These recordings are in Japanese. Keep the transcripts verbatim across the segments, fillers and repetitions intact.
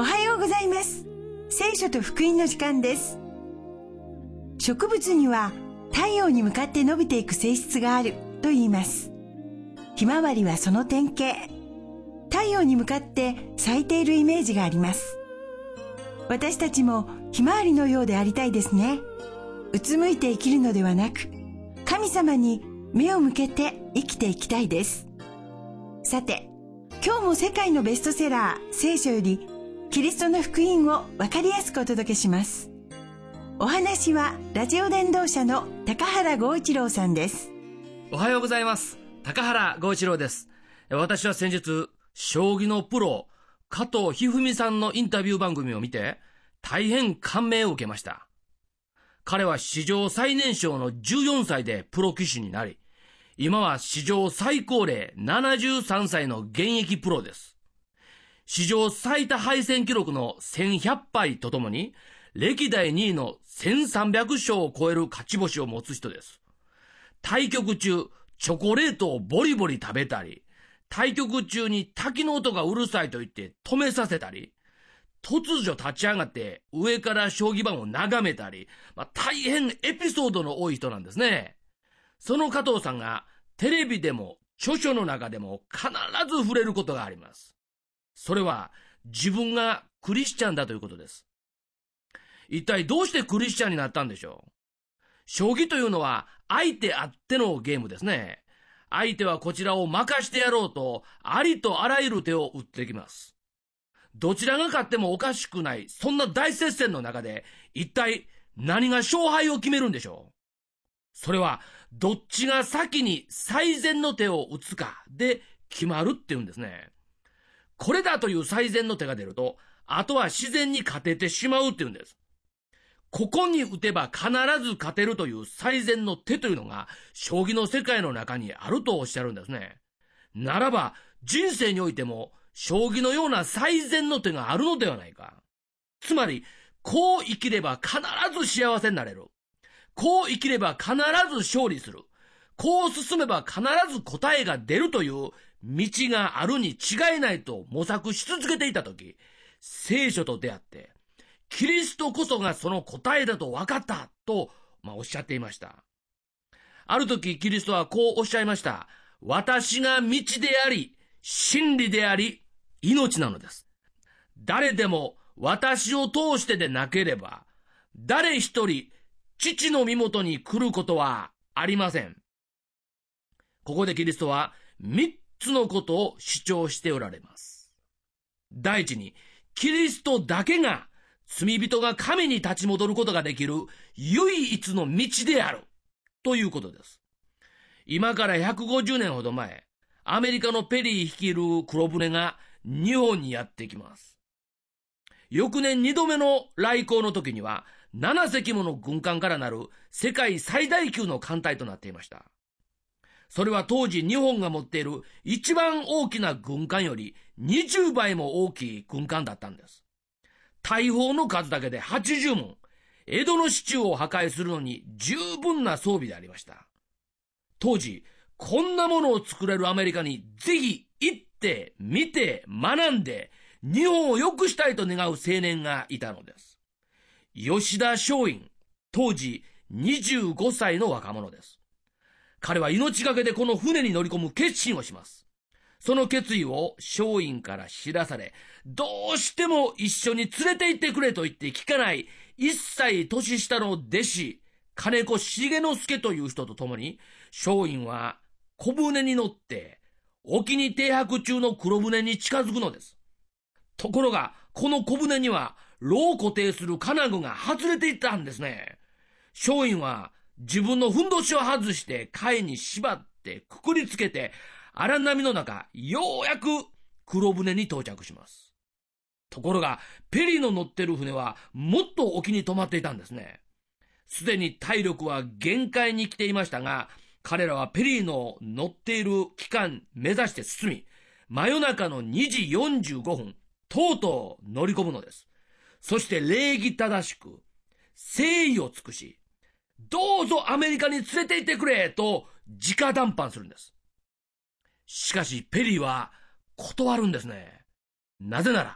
はようございます。聖書と福音の時間です。植物には太陽に向かって伸びていく性質があると言います。ひまわりはその典型。太陽に向かって咲いているイメージがあります。私たちもひまわりのようでありたいですね。うつむいて生きるのではなく、神様に目を向けて生きていきたいです。さて、今日も世界のベストセラー聖書よりキリストの福音をわかりやすくお届けします。お話はラジオ伝道者の高原剛一郎さんです。 おはようございます。高原剛一郎です。私は先日、将棋のプロ加藤一二三さんのインタビュー番組を見て大変感銘を受けました。彼は史上最年少のじゅうよんさいでプロ棋士になり、今は史上最高齢ななじゅうさんさいの現役プロです。史上最多敗戦記録のせんひゃくぱいとともに、歴代にいのせんさんびゃく勝を超える勝ち星を持つ人です。対局中、チョコレートをボリボリ食べたり、対局中に滝の音がうるさいと言って止めさせたり、突如立ち上がって上から将棋盤を眺めたり、まあ、大変エピソードの多い人なんですね。その加藤さんがテレビでも著書の中でも必ず触れることがあります。それは自分がクリスチャンだということです。一体どうしてクリスチャンになったんでしょう。将棋というのは相手あってのゲームですね。相手はこちらを任してやろうとありとあらゆる手を打ってきます。どちらが勝ってもおかしくない、そんな大接戦の中で一体何が勝敗を決めるんでしょう。それはどっちが先に最善の手を打つかで決まるっていうんですね。これだという最善の手が出ると、あとは自然に勝ててしまうっていうんです。ここに打てば必ず勝てるという最善の手というのが将棋の世界の中にあるとおっしゃるんですね。ならば人生においても将棋のような最善の手があるのではないか。つまりこう生きれば必ず幸せになれる。こう生きれば必ず勝利する。こう進めば必ず答えが出るという道があるに違いないと模索し続けていたとき、聖書と出会って、キリストこそがその答えだと分かったと、まあ、おっしゃっていました。ある時キリストはこうおっしゃいました。私が道であり、真理であり、命なのです。誰でも私を通してでなければ、誰一人父の身元に来ることはありません。ここでキリストは三つのことを主張しておられます。第一に、キリストだけが罪人が神に立ち戻ることができる唯一の道であるということです。今からひゃくごじゅうねんほど前、アメリカのペリー率いる黒船が日本にやってきます。翌年にどめの来航の時にはななせきもの軍艦からなる世界最大級の艦隊となっていました。それは当時日本が持っている一番大きな軍艦よりにじゅうばいも大きい軍艦だったんです。大砲の数だけではちじゅうもん、江戸の市中を破壊するのに十分な装備でありました。当時、こんなものを作れるアメリカにぜひ行って見て学んで日本を良くしたいと願う青年がいたのです。吉田松陰、当時にじゅうごさいの若者です。彼は命がけでこの船に乗り込む決心をします。その決意を松陰から知らされ、どうしても一緒に連れて行ってくれと言って聞かない一歳年下の弟子、金子重之助という人と共に、松陰は小舟に乗って沖に停泊中の黒船に近づくのです。ところが、この小舟には櫓を固定する金具が外れていったんですね。松陰は自分のふんどしを外して貝に縛ってくくりつけて、荒波の中、ようやく黒船に到着します。ところが、ペリーの乗ってる船はもっと沖に止まっていたんですね。すでに体力は限界に来ていましたが、彼らはペリーの乗っている期間目指して進み、真夜中のにじよんじゅうごふん、とうとう乗り込むのです。そして礼儀正しく、誠意を尽くし、どうぞアメリカに連れて行ってくれと直談判するんです。しかしペリーは断るんですね。なぜなら、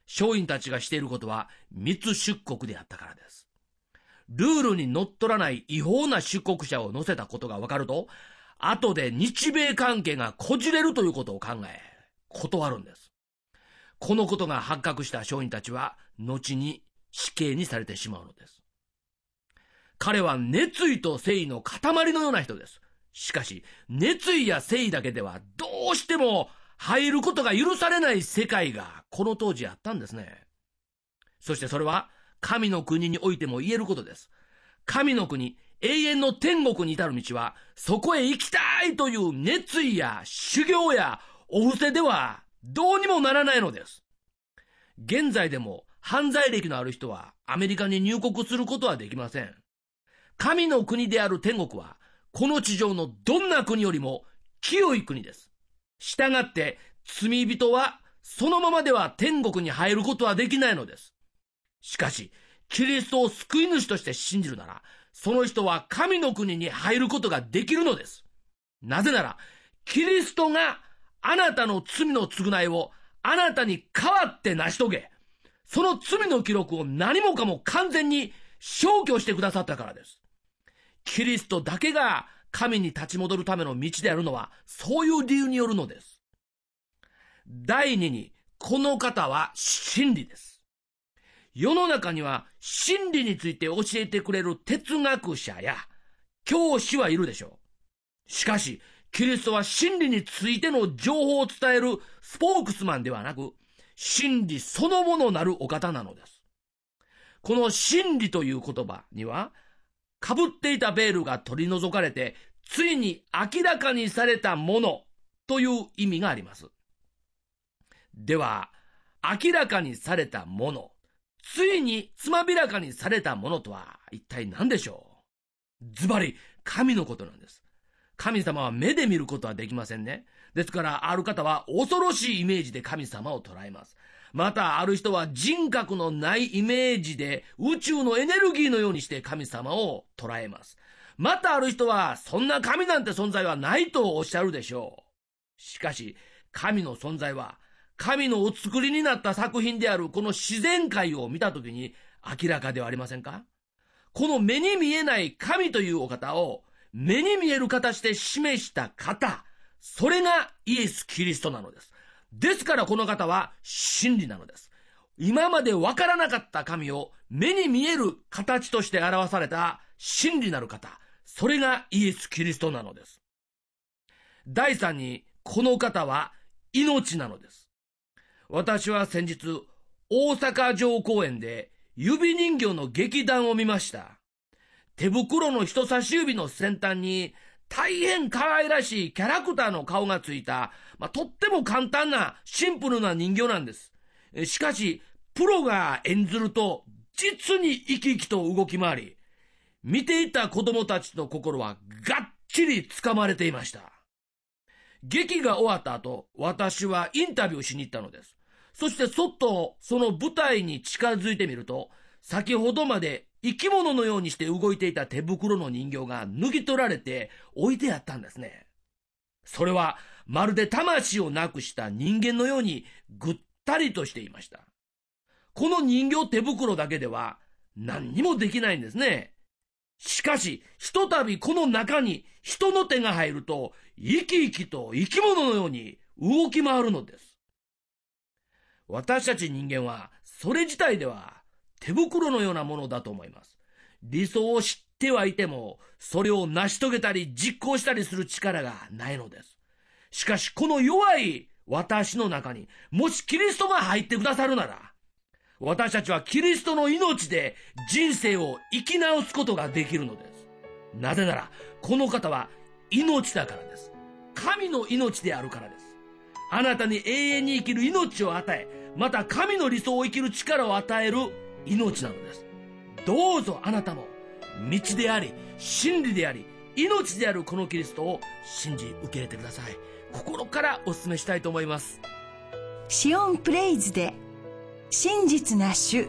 商員たちがしていることは密出国であったからです。ルールにのっとらない違法な出国者を乗せたことが分かると、後で日米関係がこじれるということを考え、断るんです。このことが発覚した商員たちは、後に死刑にされてしまうのです。彼は熱意と誠意の塊のような人です。しかし、熱意や誠意だけではどうしても入ることが許されない世界がこの当時あったんですね。そしてそれは神の国においても言えることです。神の国、永遠の天国に至る道は、そこへ行きたいという熱意や修行やお布施ではどうにもならないのです。現在でも犯罪歴のある人はアメリカに入国することはできません。神の国である天国は、この地上のどんな国よりも清い国です。したがって罪人はそのままでは天国に入ることはできないのです。しかし、キリストを救い主として信じるなら、その人は神の国に入ることができるのです。なぜなら、キリストがあなたの罪の償いをあなたに代わって成し遂げ、その罪の記録を何もかも完全に消去してくださったからです。キリストだけが神に立ち戻るための道であるのは、そういう理由によるのです。第二に、この方は真理です。世の中には真理について教えてくれる哲学者や教師はいるでしょう。しかし、キリストは真理についての情報を伝えるスポークスマンではなく、真理そのものなるお方なのです。この真理という言葉には、被っていたベールが取り除かれて、ついに明らかにされたものという意味があります。では、明らかにされたもの、ついにつまびらかにされたものとは一体何でしょう？ズバリ、神のことなんです。神様は目で見ることはできませんね。ですから、ある方は恐ろしいイメージで神様を捉えます。また、ある人は人格のないイメージで宇宙のエネルギーのようにして神様を捉えます。またある人は、そんな神なんて存在はないとおっしゃるでしょう。しかし、神の存在は、神のお作りになった作品であるこの自然界を見たときに明らかではありませんか？この目に見えない神というお方を目に見える形で示した方、それがイエス・キリストなのです。ですからこの方は真理なのです。今までわからなかった神を目に見える形として表された真理なる方、それがイエス・キリストなのです。第三に、この方は命なのです。私は先日、大阪城公園で指人形の劇団を見ました。手袋の人差し指の先端に大変可愛らしいキャラクターの顔がついた、まあ、とっても簡単なシンプルな人形なんです。しかし、プロが演ずると実に生き生きと動き回り、見ていた子供たちの心はがっちり掴まれていました。劇が終わった後、私はインタビューしに行ったのです。そしてそっとその舞台に近づいてみると、先ほどまで生き物のようにして動いていた手袋の人形が脱ぎ取られて置いてあったんですね。それはまるで魂をなくした人間のようにぐったりとしていました。この人形手袋だけでは何にもできないんですね。しかし、ひとたびこの中に人の手が入ると、生き生きと生き物のように動き回るのです。私たち人間は、それ自体では手袋のようなものだと思います。理想を知ってはいても、それを成し遂げたり実行したりする力がないのです。しかし、この弱い私の中に、もしキリストが入ってくださるなら、私たちはキリストの命で人生を生き直すことができるのです。なぜなら、この方は命だからです。神の命であるからです。あなたに永遠に生きる命を与え、また神の理想を生きる力を与える命なのです。どうぞあなたも、道であり、真理であり、命であるこのキリストを信じ受け入れてください。心からお勧めしたいと思います。 シオンプレイズで真実な主。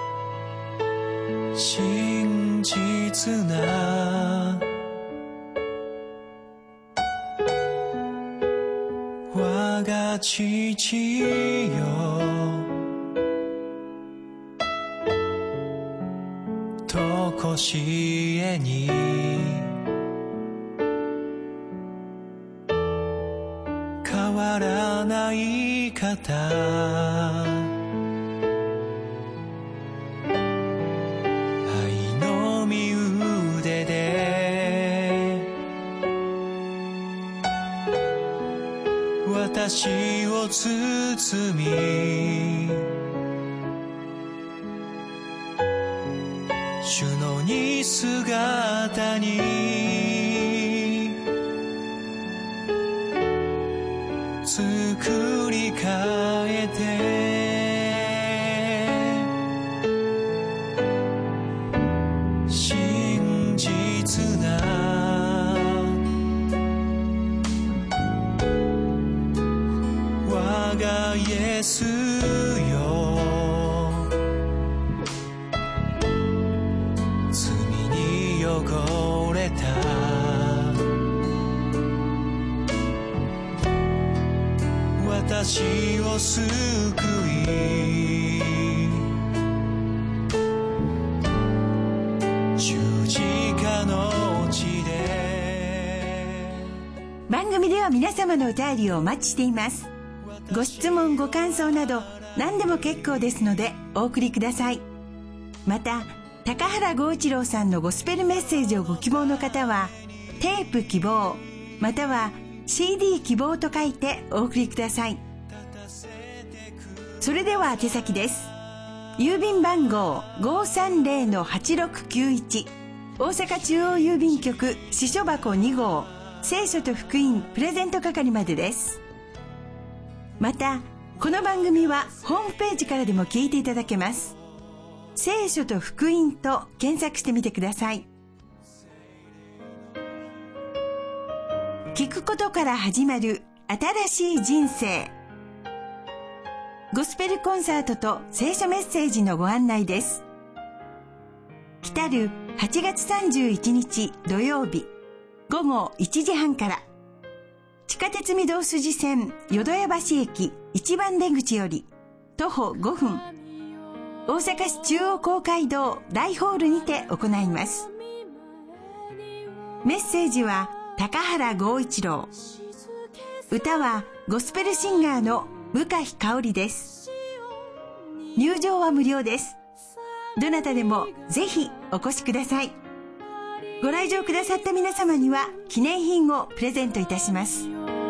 真実な我が父よ、 こしえに変わらない方、愛の御腕で私を包み、主の似姿に作り変えて、真実な我がイエスよ、汚れた私を救い、十字架の地で。 番組では皆様のお便りをお待ちしています。ご質問ご感想など何でも結構ですのでお送りください。また高原剛一郎さんのゴスペルメッセージをご希望の方はテープ希望または シーディー 希望と書いてお送りください。それでは宛先です。郵便番号 ごーさんぜろのはちろくきゅういち 大阪中央郵便局支所箱に号聖書と福音プレゼント係までです。またこの番組はホームページからでも聞いていただけます。聖書と福音と検索してみてください。聞くことから始まる新しい人生。ゴスペルコンサートと聖書メッセージのご案内です。来たるはちがつさんじゅういちにち土曜日ごごいちじはんから地下鉄御堂筋線淀屋橋駅一番出口より徒歩ごふん、大阪市中央公会堂大ホールにて行います。メッセージは高原剛一郎、歌はゴスペルシンガーの向井香織です。入場は無料です。どなたでもぜひお越しください。ご来場くださった皆様には記念品をプレゼントいたします。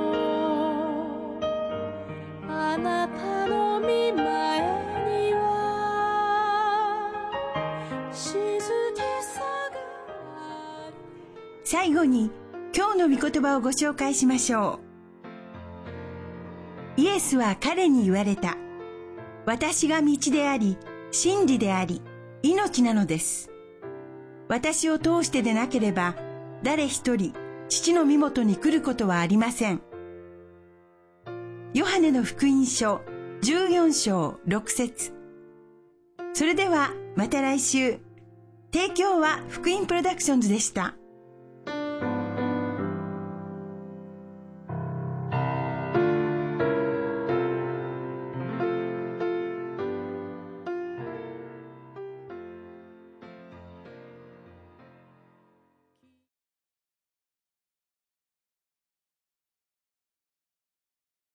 あなたの御前には静けさがある。 最後に今日の御言葉をご紹介しましょう。イエスは彼に言われた。私が道であり、真理であり、命なのです。私を通してでなければ、誰一人父の身元に来ることはありません。ヨハネの福音書じゅうよんしょうろくせつ。それではまた来週。提供は福音プロダクションズでした。